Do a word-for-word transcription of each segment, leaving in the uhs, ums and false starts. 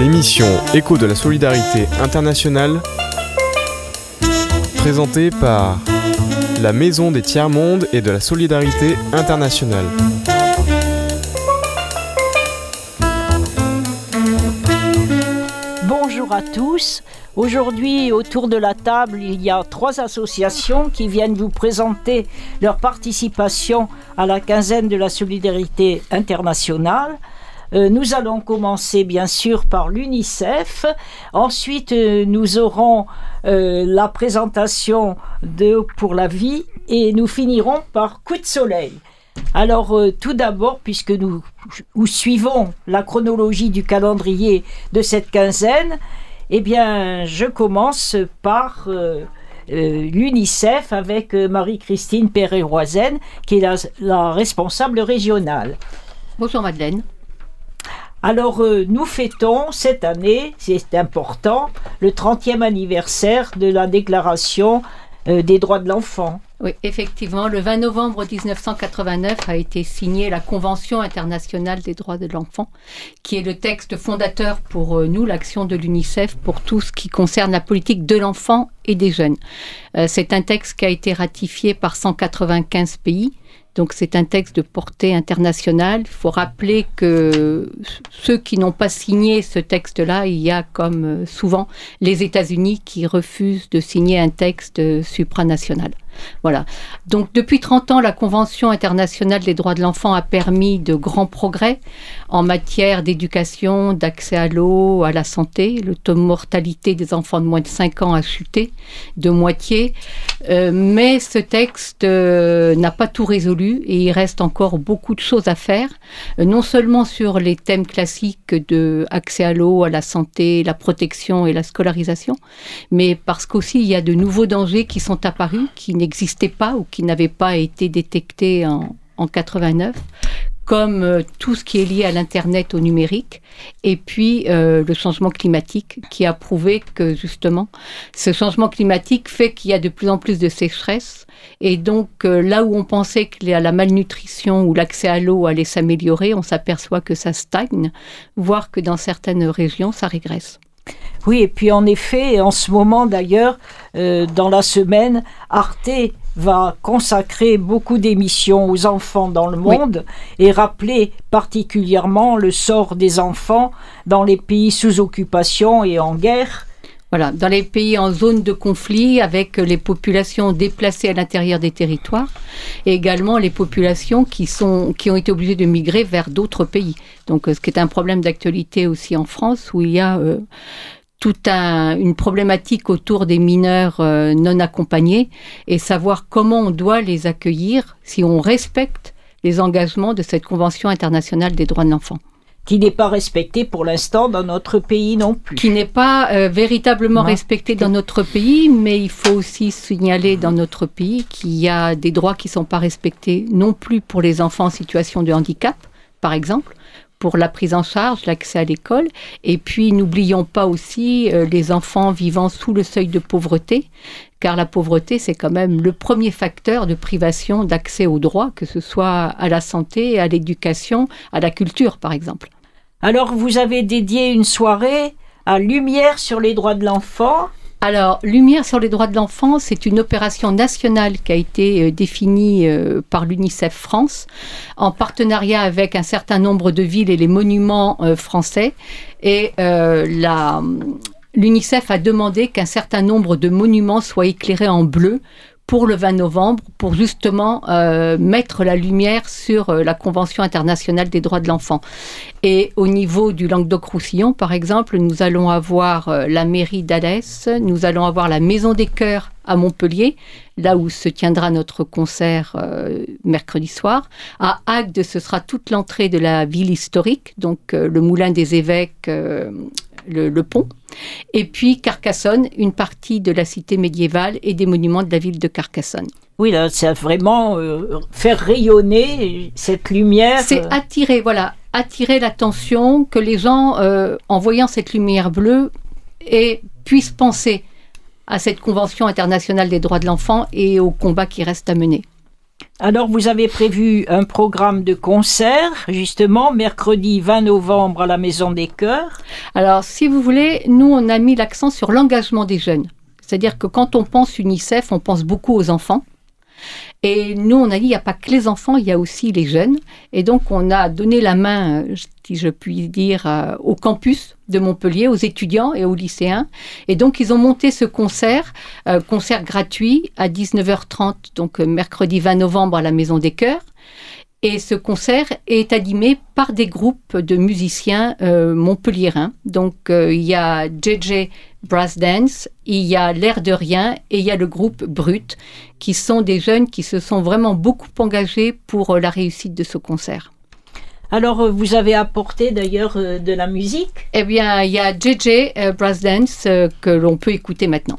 L'émission Écho de la solidarité internationale, présentée par la Maison des Tiers-Mondes et de la solidarité internationale. Bonjour à tous. Aujourd'hui, autour de la table, il y a trois associations qui viennent vous présenter leur participation à la quinzaine de la solidarité internationale. Euh, nous allons commencer bien sûr par l'UNICEF. Ensuite, euh, nous aurons euh, la présentation de Pour la vie et nous finirons par Coup de soleil. Alors euh, tout d'abord, puisque nous, nous suivons la chronologie du calendrier de cette quinzaine, eh bien je commence par euh, euh, l'UNICEF avec euh, Marie-Christine Perret-Roizen, qui est la, la responsable régionale. Bonjour Madeleine. Alors euh, nous fêtons cette année, c'est important, le trentième anniversaire de la déclaration euh, des droits de l'enfant. Oui, effectivement, le vingt novembre dix-neuf cent quatre-vingt-neuf a été signée la Convention internationale des droits de l'enfant, qui est le texte fondateur pour euh, nous, l'action de l'UNICEF, pour tout ce qui concerne la politique de l'enfant et des jeunes. Euh, c'est un texte qui a été ratifié par cent quatre-vingt-quinze pays. Donc c'est un texte de portée internationale. Il faut rappeler que ceux qui n'ont pas signé ce texte-là, il y a comme souvent les États-Unis qui refusent de signer un texte supranational. Voilà. Donc depuis trente ans, la Convention internationale des droits de l'enfant a permis de grands progrès en matière d'éducation, d'accès à l'eau, à la santé. Le taux de mortalité des enfants de moins de cinq ans a chuté de moitié. Euh, mais ce texte euh, n'a pas tout résolu et il reste encore beaucoup de choses à faire, euh, non seulement sur les thèmes classiques de accès à l'eau, à la santé, la protection et la scolarisation, mais parce qu'aussi il y a de nouveaux dangers qui sont apparus, qui n'existaient pas ou qui n'avaient pas été détectés en, en quatre-vingt-neuf, comme euh, tout ce qui est lié à l'Internet, au numérique, et puis euh, le changement climatique, qui a prouvé que justement, ce changement climatique fait qu'il y a de plus en plus de sécheresse, et donc euh, là où on pensait que la, la malnutrition ou l'accès à l'eau allait s'améliorer, on s'aperçoit que ça stagne, voire que dans certaines régions, ça régresse. Oui, et puis en effet, en ce moment d'ailleurs, euh, dans la semaine, Arte va consacrer beaucoup d'émissions aux enfants dans le monde, oui, et rappeler particulièrement le sort des enfants dans les pays sous occupation et en guerre. Voilà, dans les pays en zone de conflit, avec les populations déplacées à l'intérieur des territoires, et également les populations qui, sont, qui ont été obligées de migrer vers d'autres pays. Donc, ce qui est un problème d'actualité aussi en France, où il y a euh, toute un, une problématique autour des mineurs euh, non accompagnés, et savoir comment on doit les accueillir si on respecte les engagements de cette Convention internationale des droits de l'enfant. Qui n'est pas respecté pour l'instant dans notre pays non plus. Qui n'est pas euh, véritablement non. respecté dans notre pays, mais il faut aussi signaler dans notre pays qu'il y a des droits qui ne sont pas respectés non plus pour les enfants en situation de handicap, par exemple, pour la prise en charge, l'accès à l'école. Et puis, n'oublions pas aussi euh, les enfants vivant sous le seuil de pauvreté, car la pauvreté, c'est quand même le premier facteur de privation d'accès aux droits, que ce soit à la santé, à l'éducation, à la culture, par exemple. Alors, vous avez dédié une soirée à Lumière sur les droits de l'enfant. Alors, Lumière sur les droits de l'enfant, c'est une opération nationale qui a été euh, définie euh, par l'UNICEF France, en partenariat avec un certain nombre de villes et les monuments euh, français. Et euh, la... l'UNICEF a demandé qu'un certain nombre de monuments soient éclairés en bleu pour le vingt novembre, pour justement euh, mettre la lumière sur euh, la Convention internationale des droits de l'enfant. Et au niveau du Languedoc-Roussillon, par exemple, nous allons avoir euh, la mairie d'Alès, nous allons avoir la Maison des Chœurs à Montpellier, là où se tiendra notre concert euh, mercredi soir. À Agde, ce sera toute l'entrée de la ville historique, donc euh, le Moulin des Évêques, euh, le, le pont. Et puis Carcassonne, une partie de la cité médiévale et des monuments de la ville de Carcassonne. Oui, là, c'est vraiment euh, faire rayonner cette lumière. C'est attirer, voilà, attirer l'attention, que les gens, euh, en voyant cette lumière bleue, et puissent penser à cette Convention internationale des droits de l'enfant et au combat qui reste à mener. Alors, vous avez prévu un programme de concert, justement, mercredi vingt novembre à la Maison des Chœurs. Alors, si vous voulez, nous, on a mis l'accent sur l'engagement des jeunes. C'est-à-dire que quand on pense UNICEF, on pense beaucoup aux enfants. Et nous, on a dit, il n'y a pas que les enfants, il y a aussi les jeunes. Et donc, on a donné la main, si je puis dire, au campus de Montpellier, aux étudiants et aux lycéens. Et donc, ils ont monté ce concert, euh, concert gratuit à dix-neuf heures trente, donc mercredi vingt novembre à la Maison des Chœurs. Et ce concert est animé par des groupes de musiciens euh, montpelliérains. Donc, euh, il y a J J Brass Dance, il y a L'air de rien et il y a le groupe Brut, qui sont des jeunes qui se sont vraiment beaucoup engagés pour euh, la réussite de ce concert. Alors, euh, vous avez apporté d'ailleurs euh, de la musique ? Eh bien, il y a J J euh, Brass Dance euh, que l'on peut écouter maintenant.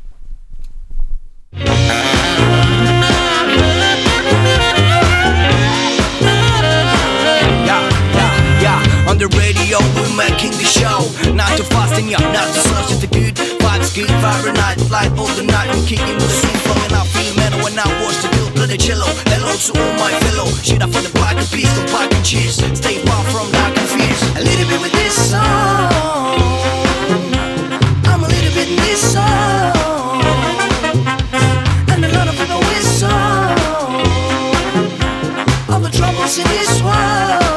On the radio, we're making the show. Not too fast and yeah, not too slow. Just a good vibes, good Fahrenheit. Flight all the night, I'm kicking with the sea flow. And I feel metal when I watch the bill to the cello. Hello to all my fellow. Shit up for the pack of peace, the pack and cheese. Stay far from dark and fears. A little bit with this song. I'm a little bit in this song. And a lot of people with song. All the troubles in this world.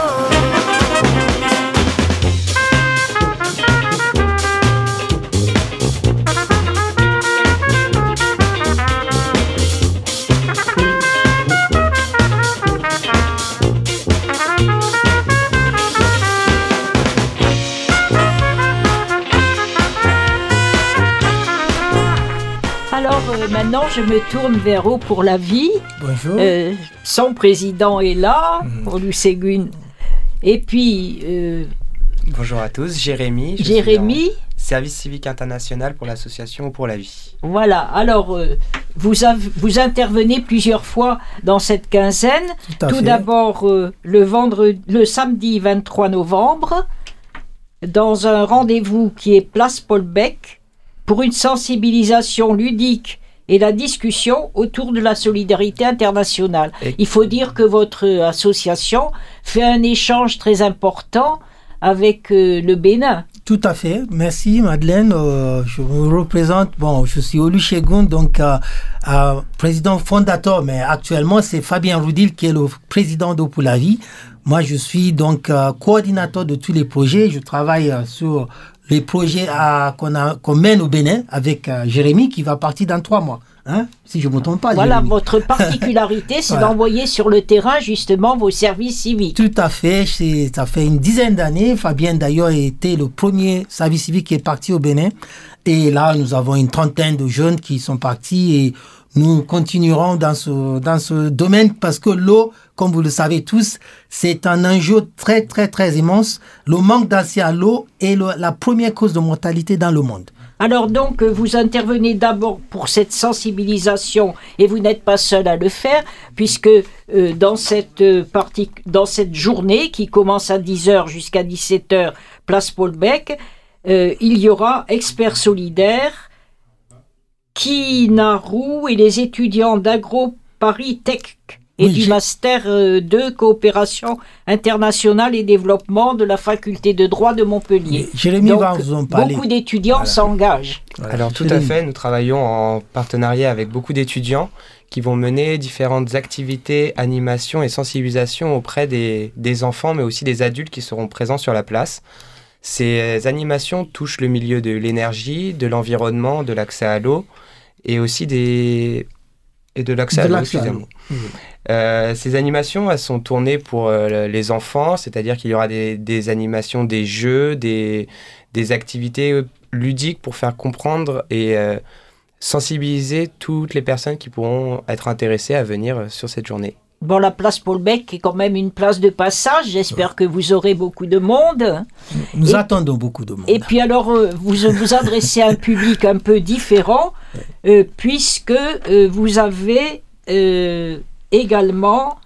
Alors euh, maintenant, je me tourne vers Eau pour la vie. Bonjour. Euh, son président est là, Mmh. Olusegun. Et puis, euh, Bonjour à tous, Jérémy. Je Jérémy. suis en service civique international pour l'association Eau pour la vie. Voilà. Alors, euh, vous, avez, vous intervenez plusieurs fois dans cette quinzaine. Tout, à Tout fait. d'abord, euh, le, vendredi, le samedi vingt-trois novembre, dans un rendez-vous qui est Place Paul Bech, pour une sensibilisation ludique et la discussion autour de la solidarité internationale. Et... Il faut dire que votre association fait un échange très important avec euh, le Bénin. Tout à fait. Merci Madeleine. Euh, je me représente, bon, je suis Olusegun, donc euh, euh, président fondateur, mais actuellement c'est Fabien Roudil qui est le président d'Eau pour la vie. Moi je suis donc euh, coordinateur de tous les projets. Je travaille euh, sur les projets à, qu'on, a, qu'on mène au Bénin avec euh, Jérémy qui va partir dans trois mois. Hein, si je ne me trompe pas. Voilà, Jérémy. votre particularité, c'est voilà. d'envoyer sur le terrain justement vos services civiques. Tout à fait. C'est, ça fait une dizaine d'années. Fabien d'ailleurs a été le premier service civique qui est parti au Bénin. Et là, nous avons une trentaine de jeunes qui sont partis et nous continuerons dans ce, dans ce domaine parce que l'eau, comme vous le savez tous, c'est un enjeu très, très, très immense. Le manque d'accès à l'eau est le, la première cause de mortalité dans le monde. Alors donc, vous intervenez d'abord pour cette sensibilisation et vous n'êtes pas seul à le faire puisque euh, dans, cette, euh, partie, dans cette journée qui commence à dix heures jusqu'à dix-sept heures, place Paul Bech, euh, il y aura Experts Solidaires, Kinarou et les étudiants d'Agro Paris Tech et oui, du j'ai... Master de Coopération Internationale et Développement de la Faculté de Droit de Montpellier. Jérémy Donc, va vous en parler. Beaucoup d'étudiants voilà. s'engagent. Voilà. Alors tout Jérémy. à fait, nous travaillons en partenariat avec beaucoup d'étudiants qui vont mener différentes activités, animations et sensibilisations auprès des, des enfants, mais aussi des adultes qui seront présents sur la place. Ces animations touchent le milieu de l'énergie, de l'environnement, de l'accès à l'eau et aussi des... et de l'accès de à l'eau, excusez-moi. Mmh. Euh, ces animations, elles sont tournées pour euh, les enfants, c'est-à-dire qu'il y aura des, des animations, des jeux, des, des activités ludiques pour faire comprendre et euh, sensibiliser toutes les personnes qui pourront être intéressées à venir sur cette journée. Bon, la place Paul Bech est quand même une place de passage. J'espère que vous aurez beaucoup de monde. Nous et, attendons beaucoup de monde. Et puis alors, euh, vous vous adressez à un public un peu différent, euh, puisque euh, vous avez euh, également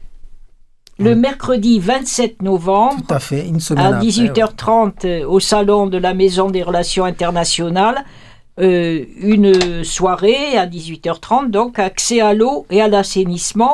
le oui. mercredi vingt-sept novembre, tout à fait, une semaine à dix-huit heures trente après, ouais. au salon de la Maison des Relations Internationales, euh, une soirée à dix-huit heures trente, donc accès à l'eau et à l'assainissement.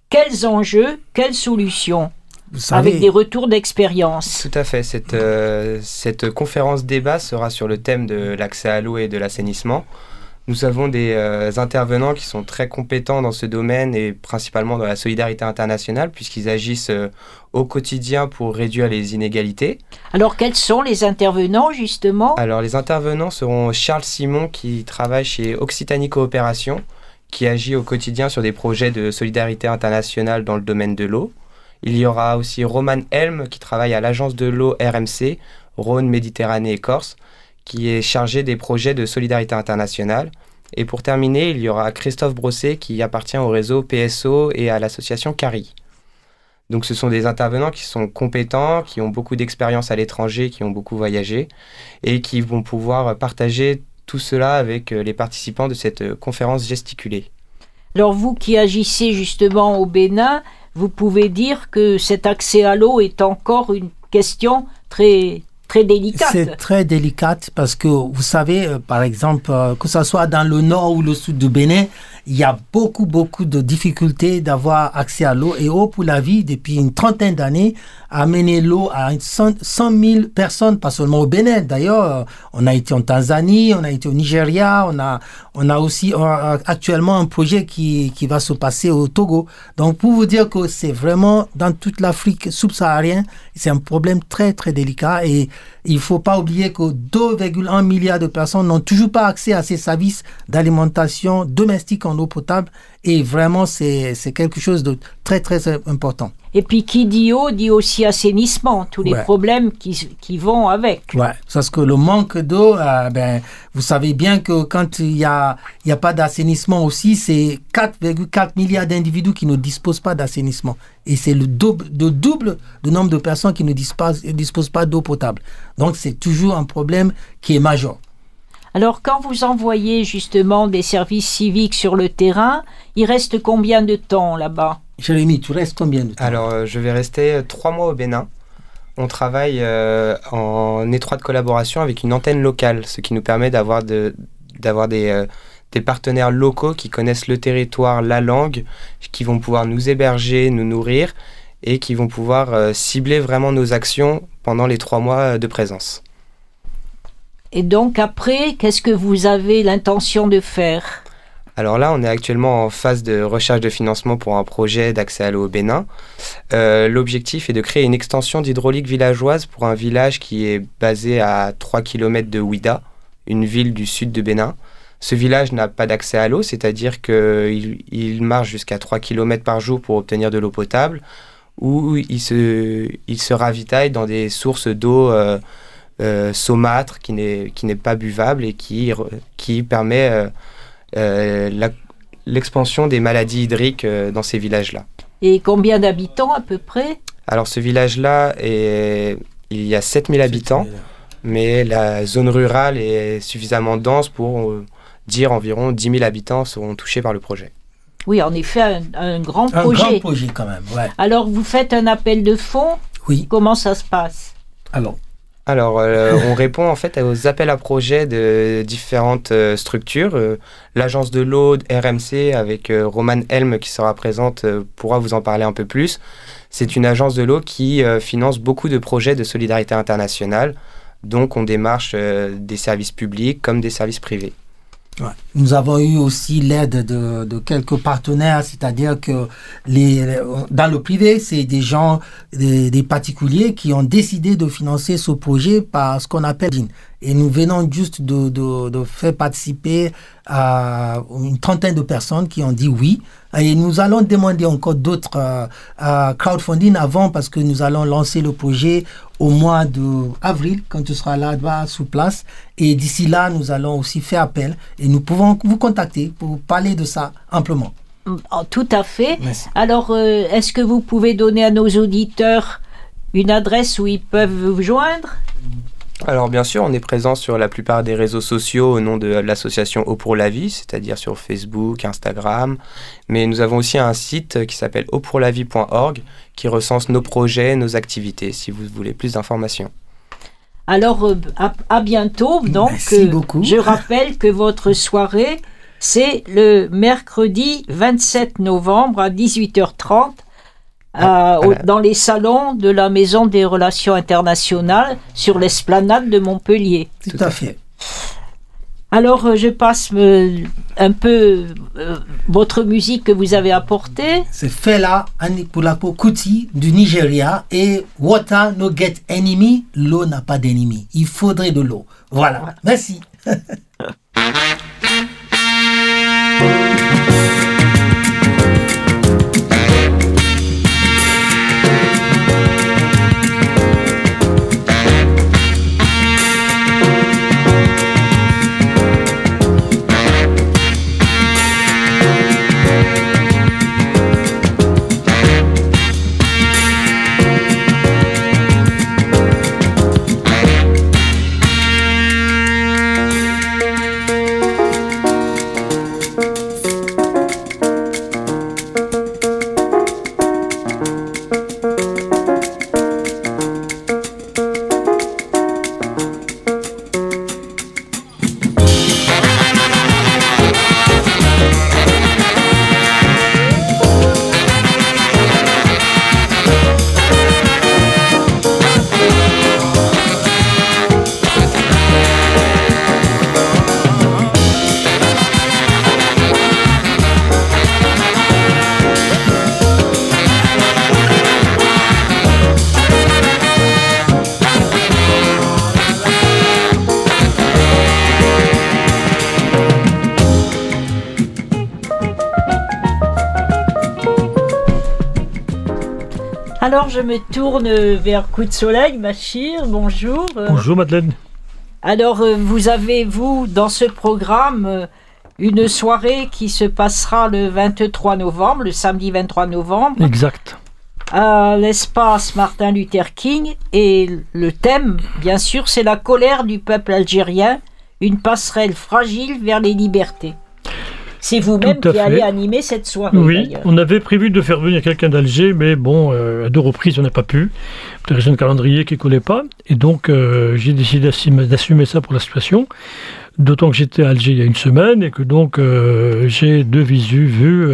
quels enjeux, quelles solutions, Vous savez, avec des retours d'expérience. Tout à fait. Cette, euh, cette conférence débat sera sur le thème de l'accès à l'eau et de l'assainissement. Nous avons des euh, intervenants qui sont très compétents dans ce domaine et principalement dans la solidarité internationale puisqu'ils agissent euh, au quotidien pour réduire les inégalités. Alors, quels sont les intervenants, justement? Alors, les intervenants seront Charles Simon qui travaille chez Occitanie Coopération, qui agit au quotidien sur des projets de solidarité internationale dans le domaine de l'eau. Il y aura aussi Roman Helm qui travaille à l'agence de l'eau R M C, Rhône, Méditerranée et Corse, qui est chargé des projets de solidarité internationale. Et pour terminer, il y aura Christophe Brosset qui appartient au réseau P S O et à l'association CARI. Donc ce sont des intervenants qui sont compétents, qui ont beaucoup d'expérience à l'étranger, qui ont beaucoup voyagé et qui vont pouvoir partager tout cela avec les participants de cette conférence gesticulée. Alors, vous qui agissez justement au Bénin, vous pouvez dire que cet accès à l'eau est encore une question très, très délicate. C'est très délicate parce que, vous savez, euh, par exemple, euh, que ce soit dans le nord ou le sud du Bénin, il y a beaucoup, beaucoup de difficultés d'avoir accès à l'eau. Et Eau pour la vie, depuis une trentaine d'années, a amené l'eau à cent mille personnes, pas seulement au Bénin. D'ailleurs, euh, on a été en Tanzanie, on a été au Nigeria, on a, on a aussi euh, actuellement un projet qui, qui va se passer au Togo. Donc, pour vous dire que c'est vraiment dans toute l'Afrique subsaharienne, c'est un problème très, très délicat. Et il ne faut pas oublier que deux virgule un milliards de personnes n'ont toujours pas accès à ces services d'alimentation domestique en eau potable. Et vraiment, c'est, c'est quelque chose de très, très important. Et puis, qui dit eau, dit aussi assainissement, tous les Ouais. problèmes qui, qui vont avec. Ouais, parce que le manque d'eau, euh, ben, vous savez bien que quand il n'y a, il y a pas d'assainissement aussi, c'est quatre virgule quatre milliards d'individus qui ne disposent pas d'assainissement. Et c'est le double, le double du nombre de personnes qui ne disposent, disposent pas d'eau potable. Donc, c'est toujours un problème qui est majeur. Alors, quand vous envoyez justement des services civiques sur le terrain, il reste combien de temps là-bas? Jérémy, tu restes combien de temps? Alors, euh, je vais rester euh, trois mois au Bénin. On travaille euh, en étroite collaboration avec une antenne locale, ce qui nous permet d'avoir, de, d'avoir des, euh, des partenaires locaux qui connaissent le territoire, la langue, qui vont pouvoir nous héberger, nous nourrir et qui vont pouvoir euh, cibler vraiment nos actions pendant les trois mois de présence. Et donc après, qu'est-ce que vous avez l'intention de faire? Alors là, on est actuellement en phase de recherche de financement pour un projet d'accès à l'eau au Bénin. Euh, l'objectif est de créer une extension d'hydraulique villageoise pour un village qui est basé à trois kilomètres de Ouida, une ville du sud de Bénin. Ce village n'a pas d'accès à l'eau, c'est-à-dire qu'il il marche jusqu'à trois kilomètres par jour pour obtenir de l'eau potable, ou il se, il se ravitaille dans des sources d'eau euh, euh, saumâtre qui n'est, qui n'est pas buvable et qui, qui permet euh, euh, la, l'expansion des maladies hydriques euh, dans ces villages-là. Et combien d'habitants à peu près? Alors ce village-là, est, il y a sept mille habitants, mais la zone rurale est suffisamment dense pour euh, dire environ dix mille habitants seront touchés par le projet. Oui, en effet, un, un grand Un projet. grand projet quand même, ouais. Alors, vous faites un appel de fonds? Oui. Comment ça se passe? Alors, Alors, euh, on répond en fait aux appels à projets de différentes euh, structures. Euh, l'agence de l'eau R M C avec euh, Roman Helm qui sera présente euh, pourra vous en parler un peu plus. C'est une agence de l'eau qui euh, finance beaucoup de projets de solidarité internationale. Donc, on démarche euh, des services publics comme des services privés. ouais. Nous avons eu aussi l'aide de, de quelques partenaires, c'est-à-dire que les, les- dans le privé, c'est des gens, des, des particuliers qui ont décidé de financer ce projet par ce qu'on appelle D I N. Et nous venons juste de, de, de faire participer à une trentaine de personnes qui ont dit oui. Et nous allons demander encore d'autres euh, euh, crowdfunding avant parce que nous allons lancer le projet au mois d'avril quand tu seras là-bas sous place. Et d'ici là, nous allons aussi faire appel et nous pouvons vous contacter pour parler de ça amplement. Oh, tout à fait. Merci. Alors, euh, est-ce que vous pouvez donner à nos auditeurs une adresse où ils peuvent vous joindre? Alors bien sûr, on est présent sur la plupart des réseaux sociaux au nom de l'association Eau pour la vie, c'est-à-dire sur Facebook, Instagram. Mais nous avons aussi un site qui s'appelle eau pour la vie point org qui recense nos projets, nos activités, si vous voulez plus d'informations. Alors, euh, à, à bientôt. Donc, Merci euh, beaucoup. je rappelle que votre soirée c'est le mercredi vingt-sept novembre à dix-huit heures trente euh, au, dans les salons de la Maison des Relations Internationales sur l'esplanade de Montpellier. Tout, Tout à fait. Alors, je passe euh, un peu euh, votre musique que vous avez apportée. C'est Fela Anikulapo Kuti du Nigeria et Water no get enemy, l'eau n'a pas d'ennemi. Il faudrait de l'eau. Voilà, voilà. Merci. Alors je me tourne vers Coup de Soleil, Bachir, bonjour. Bonjour Madeleine. Alors vous avez, vous, dans ce programme, une soirée qui se passera le vingt-trois novembre, le samedi vingt-trois novembre. Exact. À l'espace Martin Luther King. Et le thème, bien sûr, c'est la colère du peuple algérien, une passerelle fragile vers les libertés. C'est vous-même qui fait. allez animer cette soirée. Oui, d'ailleurs. On avait prévu de faire venir quelqu'un d'Alger, mais bon, euh, à deux reprises, on n'a pas pu. Des raisons de calendrier qui ne collaient pas. Et donc, euh, j'ai décidé d'assumer, d'assumer ça pour la situation. D'autant que j'étais à Alger il y a une semaine et que donc euh, j'ai de visu vu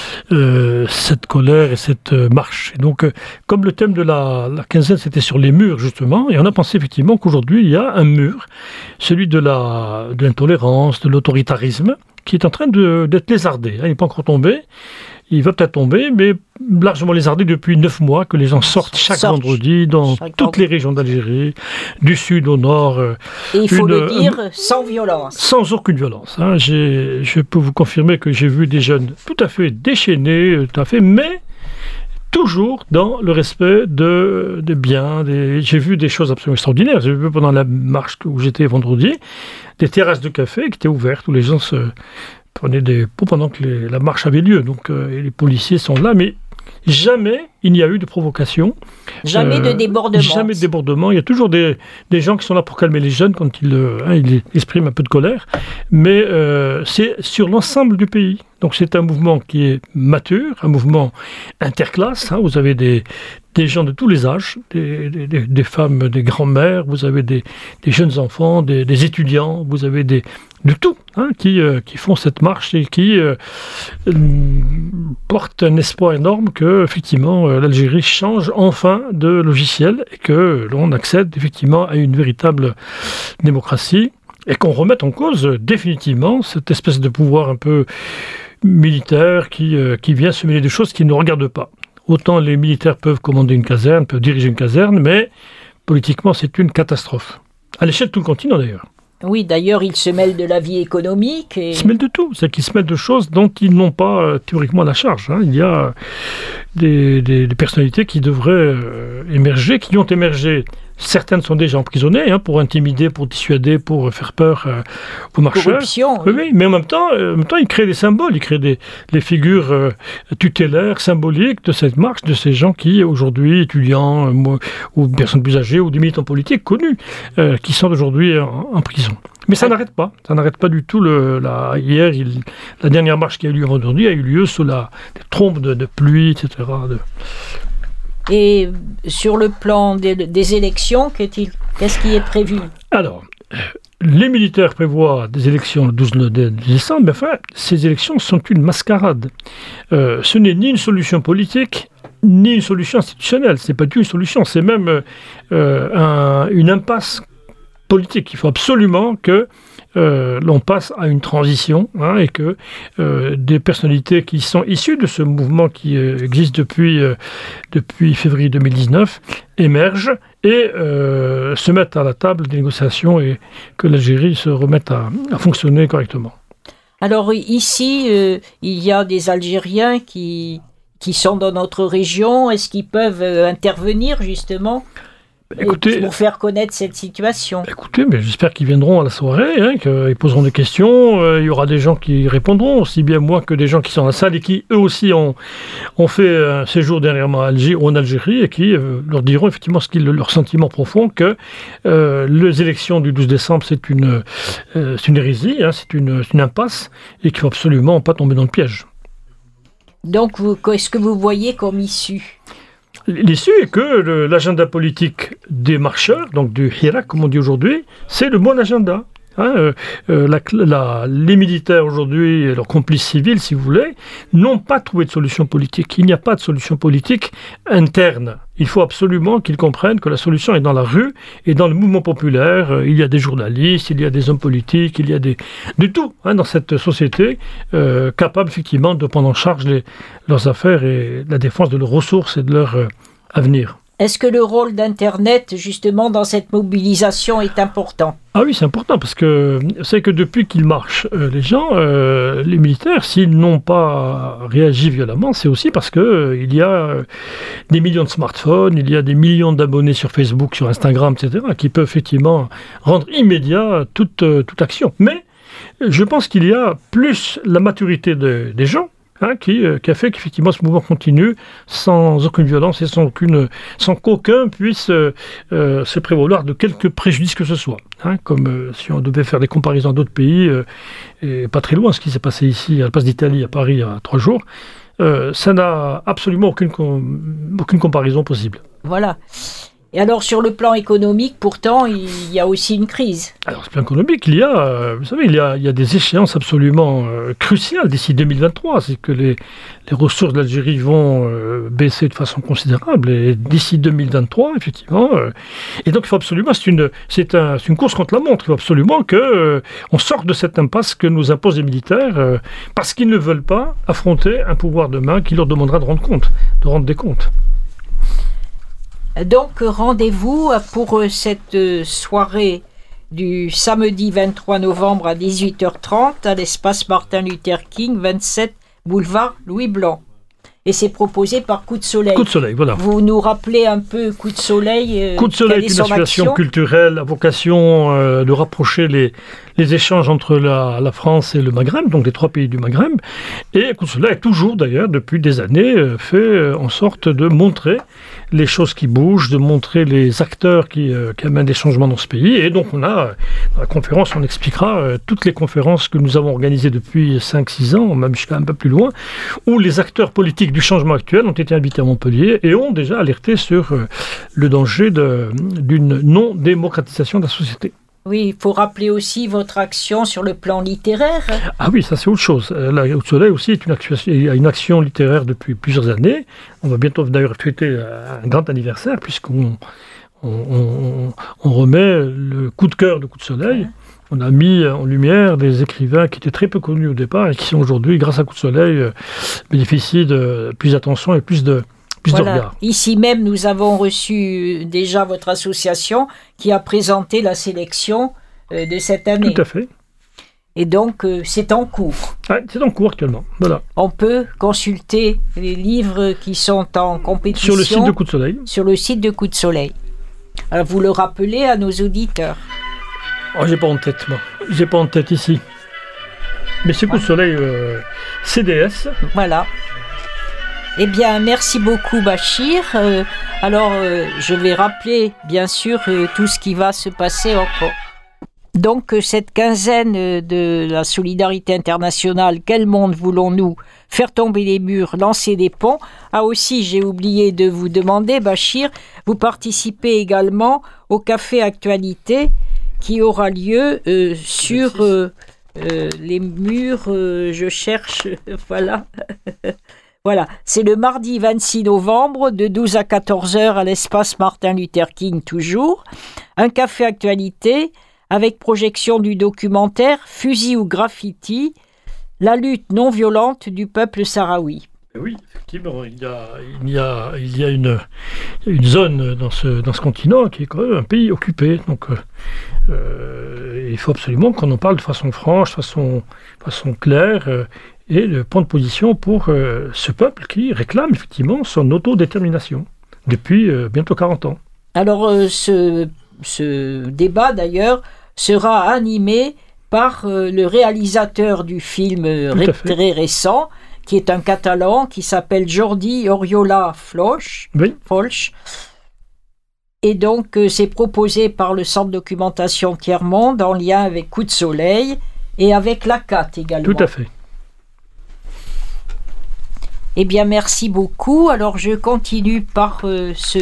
euh, cette colère et cette euh, marche. Et donc, euh, comme le thème de la, la quinzaine, c'était sur les murs, justement, et on a pensé effectivement qu'aujourd'hui, il y a un mur, celui de, la, de l'intolérance, de l'autoritarisme, qui est en train de, d'être lézardé. Il n'est pas encore tombé. Il va peut-être tomber, mais largement lézardé depuis neuf mois que les gens sortent chaque sortent. vendredi dans chaque toutes vendredi. les régions d'Algérie, du sud au nord. Et il faut une, le dire, euh, sans violence. Sans aucune violence. Hein. J'ai, je peux vous confirmer que j'ai vu des jeunes tout à fait déchaînés, tout à fait, mais toujours dans le respect de, des biens. Des... J'ai vu des choses absolument extraordinaires. J'ai vu pendant la marche où j'étais vendredi, des terrasses de café qui étaient ouvertes, où les gens se... prenaient des pots pendant que les, la marche avait lieu. Donc euh, les policiers sont là, mais jamais il n'y a eu de provocation. Jamais euh, de débordement. Jamais de débordement. Il y a toujours des, des gens qui sont là pour calmer les jeunes quand ils, euh, hein, ils expriment un peu de colère. Mais euh, c'est sur l'ensemble du pays. Donc c'est un mouvement qui est mature, un mouvement interclasse. Hein. Vous avez des, des gens de tous les âges, des, des, des femmes, des grands-mères, vous avez des, des jeunes enfants, des, des étudiants, vous avez des, de tout hein, qui, euh, qui font cette marche et qui euh, euh, portent un espoir énorme que effectivement euh, l'Algérie change enfin de logiciel et que l'on accède effectivement à une véritable démocratie et qu'on remette en cause définitivement cette espèce de pouvoir un peu militaire qui, euh, qui vient se mêler de choses qui ne regardent pas. Autant les militaires peuvent commander une caserne, peuvent diriger une caserne, mais politiquement c'est une catastrophe. À l'échelle de tout le continent d'ailleurs. Oui, d'ailleurs, ils se mêlent de la vie économique. Et... Ils se mêlent de tout. C'est qu'ils se mêlent de choses dont ils n'ont pas euh, théoriquement la charge. Hein. Il y a des, des, des personnalités qui devraient euh, émerger, qui ont émergé. Certaines sont déjà emprisonnées hein, pour intimider, pour dissuader, pour faire peur euh, aux marcheurs. Corruption. Oui, oui, mais en même temps, euh, en même temps, ils créent des symboles, ils créent des les figures euh, tutélaires, symboliques de cette marche, de ces gens qui, aujourd'hui, étudiants euh, ou personnes plus âgées ou des militants politiques connus, euh, qui sont aujourd'hui en, en prison. Mais ça ah. n'arrête pas, ça n'arrête pas du tout. Le, la, hier, il, la dernière marche qui a eu lieu vendredi a eu lieu sous la des trompes de, de pluie, et cetera. De... Et sur le plan des, des élections, qu'est-il, qu'est-ce qui est prévu ? Alors, les militaires prévoient des élections le douze décembre, mais enfin, ces élections sont une mascarade. Euh, ce n'est ni une solution politique, ni une solution institutionnelle. Ce n'est pas du tout une solution, c'est même euh, un, une impasse politique. Il faut absolument que euh, l'on passe à une transition hein, et que euh, des personnalités qui sont issues de ce mouvement qui euh, existe depuis, euh, depuis février deux mille dix-neuf émergent et euh, se mettent à la table des négociations et que l'Algérie se remette à, à fonctionner correctement. Alors ici, euh, il y a des Algériens qui, qui sont dans notre région. Est-ce qu'ils peuvent euh, intervenir justement Écoutez, pour faire connaître cette situation? Écoutez, mais j'espère qu'ils viendront à la soirée, hein, qu'ils poseront des questions. Euh, il y aura des gens qui répondront, aussi bien moi que des gens qui sont dans la salle et qui, eux aussi, ont, ont fait un séjour dernièrement Alger, en Algérie et qui euh, leur diront effectivement ce qu'ils, leur sentiment profond que euh, les élections du douze décembre, c'est une, euh, c'est une hérésie, hein, c'est, une, c'est une impasse et qu'il ne faut absolument pas tomber dans le piège. Donc, vous, qu'est-ce que vous voyez comme issue? L'issue est que le, l'agenda politique des marcheurs, donc du Hirak, comme on dit aujourd'hui, c'est le bon agenda. Hein, euh, euh, la, la, les militaires aujourd'hui, et leurs complices civils, si vous voulez, n'ont pas trouvé de solution politique. Il n'y a pas de solution politique interne. Il faut absolument qu'ils comprennent que la solution est dans la rue et dans le mouvement populaire. Euh, il y a des journalistes, il y a des hommes politiques, il y a des, de tout hein, dans cette société, euh, capables effectivement de prendre en charge les, leurs affaires et la défense de leurs ressources et de leur euh, avenir. Est-ce que le rôle d'Internet, justement, dans cette mobilisation est important? Ah oui, c'est important, parce que c'est que depuis qu'ils marchent, euh, les gens, euh, les militaires, s'ils n'ont pas réagi violemment, c'est aussi parce qu'il euh, y a euh, des millions de smartphones, il y a des millions d'abonnés sur Facebook, sur Instagram, et cetera, qui peuvent effectivement rendre immédiat toute, euh, toute action. Mais je pense qu'il y a plus la maturité de, des gens, Hein, qui, euh, qui a fait qu'effectivement ce mouvement continue sans aucune violence et sans, aucune, sans qu'aucun puisse euh, euh, se prévaloir de quelque préjudice que ce soit. Hein, comme euh, si on devait faire des comparaisons d'autres pays, euh, et pas très loin, ce qui s'est passé ici à la place d'Italie, à Paris, il y a trois jours, euh, ça n'a absolument aucune, com- aucune comparaison possible. Voilà. Et alors, sur le plan économique, pourtant, il y a aussi une crise. Alors, sur le plan économique, il y a, euh, vous savez, il y a, il y a des échéances absolument euh, cruciales d'ici deux mille vingt-trois. C'est que les, les ressources de l'Algérie vont euh, baisser de façon considérable. Et d'ici deux mille vingt-trois, effectivement. Euh, et donc, il faut absolument, c'est une, c'est, un, c'est une course contre la montre. Il faut absolument qu'on euh, sorte de cette impasse que nous imposent les militaires euh, parce qu'ils ne veulent pas affronter un pouvoir demain qui leur demandera de rendre compte, de rendre des comptes. Donc, rendez-vous pour cette soirée du samedi vingt-trois novembre à dix-huit heures trente à l'espace Martin Luther King, vingt-sept boulevard Louis Blanc. Et c'est proposé par Coup de Soleil. Coup de Soleil, voilà. Vous nous rappelez un peu Coup de Soleil euh, Coup de Soleil est, est une association action culturelle à vocation euh, de rapprocher les, les échanges entre la, la France et le Maghreb, donc les trois pays du Maghreb. Et Coup de Soleil a toujours, d'ailleurs, depuis des années, euh, fait euh, en sorte de montrer les choses qui bougent, de montrer les acteurs qui, euh, qui amènent des changements dans ce pays. Et donc, on a, dans la conférence, on expliquera euh, toutes les conférences que nous avons organisées depuis cinq six ans, même jusqu'à un peu plus loin, où les acteurs politiques du changement actuel ont été invités à Montpellier et ont déjà alerté sur euh, le danger de, d'une non-démocratisation de la société. Oui, il faut rappeler aussi votre action sur le plan littéraire. Ah oui, ça c'est autre chose. La Coup de Soleil aussi est une action, une action littéraire depuis plusieurs années. On va bientôt d'ailleurs fêter un grand anniversaire puisqu'on on, on, on remet le coup de cœur de Coup de Soleil. On a mis en lumière des écrivains qui étaient très peu connus au départ et qui sont aujourd'hui, grâce à Coup de Soleil, euh, bénéficient de plus d'attention et plus de Plus voilà. de regard. Ici même, nous avons reçu déjà votre association qui a présenté la sélection euh, de cette année. Tout à fait. Et donc, euh, c'est en cours. Ah, c'est en cours actuellement. Voilà. On peut consulter les livres qui sont en compétition. Sur le site de Coup de Soleil. Sur le site de Coup de Soleil. Alors, vous le rappelez à nos auditeurs. Oh, j'ai pas en tête, moi. J'ai pas en tête ici. Mais c'est Coup de Soleil euh, C D S. Voilà. Eh bien, merci beaucoup, Bachir. Euh, alors, euh, je vais rappeler, bien sûr, euh, tout ce qui va se passer encore. Donc, euh, cette quinzaine de la solidarité internationale, quel monde voulons-nous? Faire tomber les murs, lancer des ponts. Ah aussi, j'ai oublié de vous demander, Bachir, vous participez également au Café Actualité qui aura lieu euh, sur euh, euh, les murs, euh, je cherche, voilà. Voilà, c'est le mardi vingt-six novembre de douze à quatorze heures à l'espace Martin Luther King toujours. Un café actualité avec projection du documentaire Fusil ou graffiti, la lutte non violente du peuple sahraoui. Oui, effectivement, il y a, il y a, il y a une, une zone dans ce, dans ce continent qui est quand même un pays occupé. Donc, euh, il faut absolument qu'on en parle de façon franche, de façon, façon claire, euh, et de prendre position pour euh, ce peuple qui réclame effectivement son autodétermination depuis euh, bientôt quarante ans. Alors, euh, ce, ce débat d'ailleurs sera animé par euh, le réalisateur du film euh, ré- très récent, qui est un Catalan qui s'appelle Jordi Oriola Floch. Oui. Folch. Et donc, euh, c'est proposé par le Centre Documentation Tiers-Monde en lien avec Coup de Soleil et avec l'A C A T également. Tout à fait. Eh bien, merci beaucoup. Alors, je continue par euh, ce,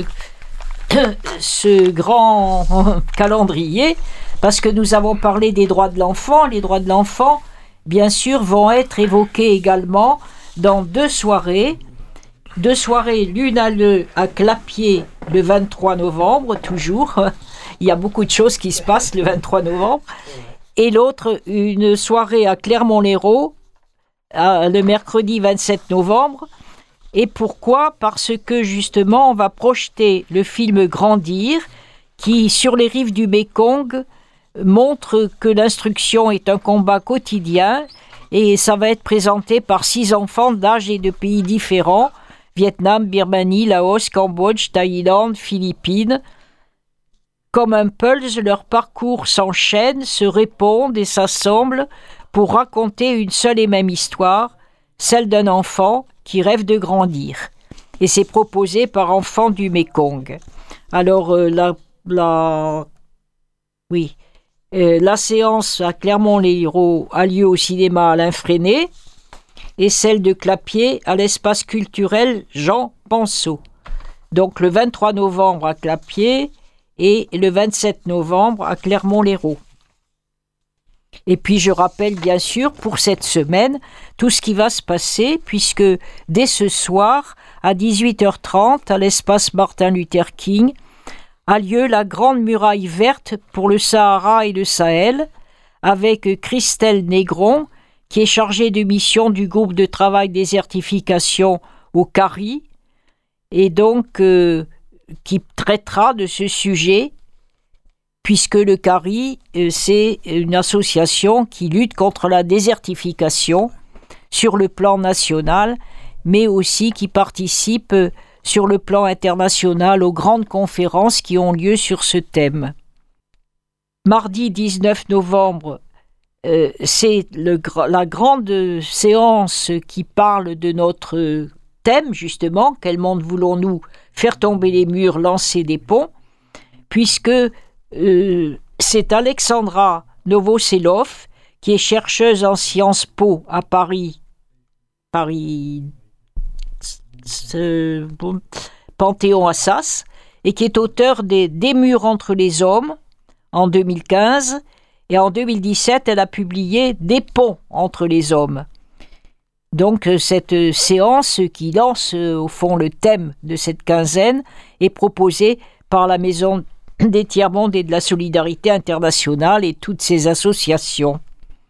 ce grand calendrier, parce que nous avons parlé des droits de l'enfant. Les droits de l'enfant, bien sûr, vont être évoqués également dans deux soirées. Deux soirées, l'une à, le, à Clapier le vingt-trois novembre, toujours. Il y a beaucoup de choses qui se passent le vingt-trois novembre. Et l'autre, une soirée à Clermont-Lérault, le mercredi vingt-sept novembre. Et pourquoi ? Parce que justement, on va projeter le film Grandir, qui, sur les rives du Mékong, montre que l'instruction est un combat quotidien, et ça va être présenté par six enfants d'âge et de pays différents, Vietnam, Birmanie, Laos, Cambodge, Thaïlande, Philippines. Comme un pulse, leurs parcours s'enchaînent, se répondent et s'assemblent pour raconter une seule et même histoire, celle d'un enfant qui rêve de grandir. Et c'est proposé par Enfants du Mékong. Alors, euh, la, la, oui, euh, la séance à Clermont-Lérault a lieu au cinéma Alain Freinet et celle de Clapier à l'espace culturel Jean Penseau. Donc, le vingt-trois novembre à Clapier et le vingt-sept novembre à Clermont-Lérault. Et puis je rappelle bien sûr pour cette semaine tout ce qui va se passer, puisque dès ce soir à dix-huit heures trente à l'espace Martin Luther King a lieu la Grande Muraille Verte pour le Sahara et le Sahel, avec Christelle Négron qui est chargée de mission du groupe de travail désertification au C A R I et donc euh, qui traitera de ce sujet, puisque le C A R I, c'est une association qui lutte contre la désertification sur le plan national, mais aussi qui participe sur le plan international aux grandes conférences qui ont lieu sur ce thème. Mardi dix-neuf novembre, euh, c'est le, la grande séance qui parle de notre thème, justement, quel monde voulons-nous faire tomber les murs, lancer des ponts, puisque Euh, c'est Alexandra Novoselov, qui est chercheuse en Sciences Po à Paris, Paris ce, bon, Panthéon-Assas, et qui est auteure des, des murs entre les hommes en deux mille quinze, et en deux mille dix-sept, elle a publié Des ponts entre les hommes. Donc cette séance qui lance au fond le thème de cette quinzaine est proposée par la Maison des Tiers-Monde et de la Solidarité Internationale et toutes ces associations.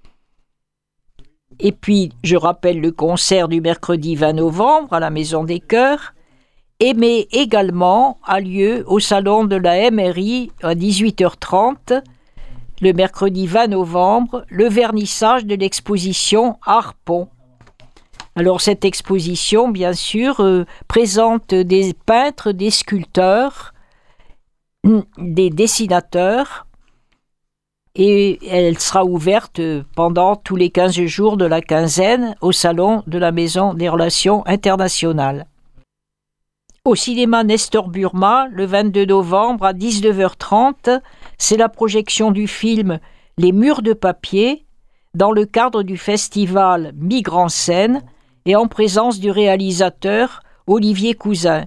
Et puis, je rappelle le concert du mercredi vingt novembre à la Maison des Chœurs, et mais également a lieu au salon de la M R I à dix-huit heures trente, le mercredi vingt novembre, le vernissage de l'exposition Harpon. Alors cette exposition, bien sûr, euh, présente des peintres, des sculpteurs, des dessinateurs, et elle sera ouverte pendant tous les quinze jours de la quinzaine au salon de la Maison des Relations Internationales. Au cinéma Nestor Burma, le vingt-deux novembre à dix-neuf heures trente, c'est la projection du film Les Murs de Papier dans le cadre du festival Migre en scène et en présence du réalisateur Olivier Cousin.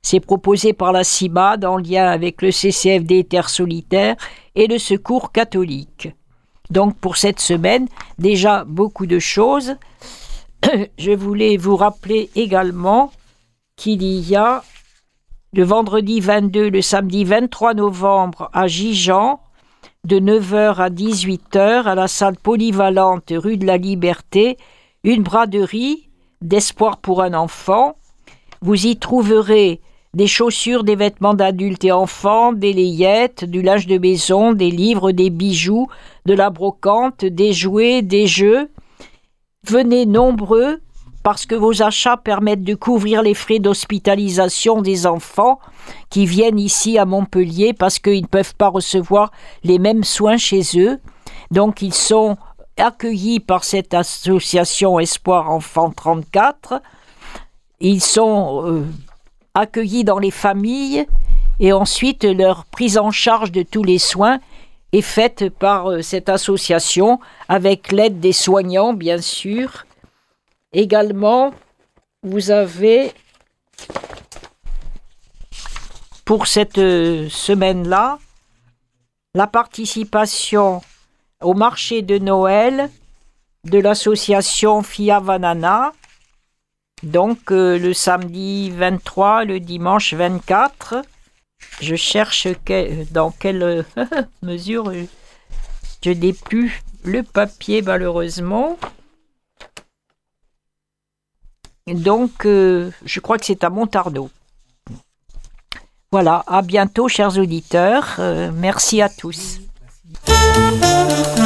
C'est proposé par la CIMAD en lien avec le C C F D Terre Solitaire et le Secours catholique. Donc pour cette semaine, déjà beaucoup de choses. Je voulais vous rappeler également qu'il y a le vendredi vingt-deux, le samedi vingt-trois novembre à Gijan, de neuf heures à dix-huit heures, à la salle polyvalente rue de la Liberté, une braderie d'espoir pour un enfant. Vous y trouverez des chaussures, des vêtements d'adultes et enfants, des layettes, du linge de maison, des livres, des bijoux, de la brocante, des jouets, des jeux. Venez nombreux parce que vos achats permettent de couvrir les frais d'hospitalisation des enfants qui viennent ici à Montpellier parce qu'ils ne peuvent pas recevoir les mêmes soins chez eux. Donc ils sont accueillis par cette association Espoir Enfants trente-quatre. Ils sont euh, accueillis dans les familles et ensuite leur prise en charge de tous les soins est faite par euh, cette association avec l'aide des soignants, bien sûr. Également, vous avez pour cette euh, semaine-là la participation au marché de Noël de l'association Fia Vanana. Donc euh, le samedi vingt-trois, le dimanche vingt-quatre. Je cherche que, dans quelle euh, mesure euh, je n'ai plus le papier malheureusement. Donc euh, je crois que c'est à Montardeau. Voilà, à bientôt chers auditeurs. Euh, merci à tous. Merci.